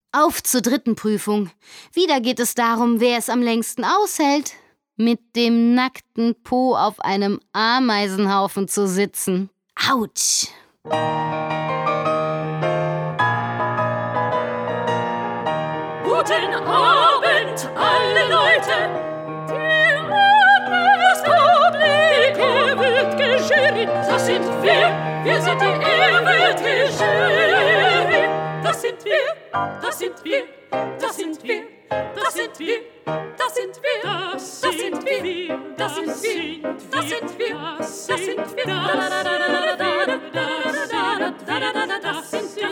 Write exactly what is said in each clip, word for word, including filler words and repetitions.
Auf zur dritten Prüfung. Wieder geht es darum, wer es am längsten aushält, mit dem nackten Po auf einem Ameisenhaufen zu sitzen. Autsch! Guten Abend, alle Leute! Der Erstaugenblicke wird geschehen. Das sind wir, wir sind die Ewiggeschehen. Das sind wir, das sind wir, das sind wir, das sind wir, das sind wir, das sind wir, das sind wir, das sind wir, das sind wir, das sind wir,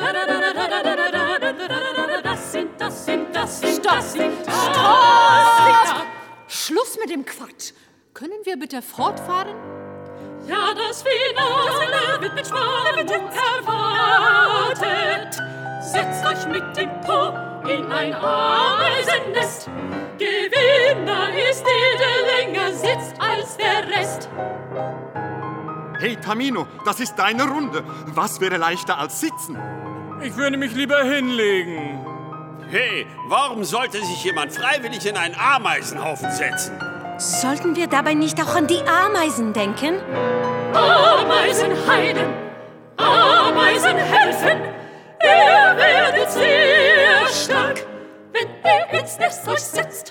das sind, das sind, das sind, das sind, Stopp! Schluss mit dem Quatsch. Können wir bitte fortfahren? Ja, das Finale wird mit Spannung erwartet. Setzt euch mit dem Po in ein Ameisennest. Gewinner ist der, der länger sitzt als der Rest. Hey Tamino, das ist deine Runde. Was wäre leichter als sitzen? Ich würde mich lieber hinlegen. Hey, warum sollte sich jemand freiwillig in einen Ameisenhaufen setzen? Sollten wir dabei nicht auch an die Ameisen denken? Ameisenheiden, Ameisen helfen. Ihr werdet sehr stark, wenn ihr ins Nest euch setzt.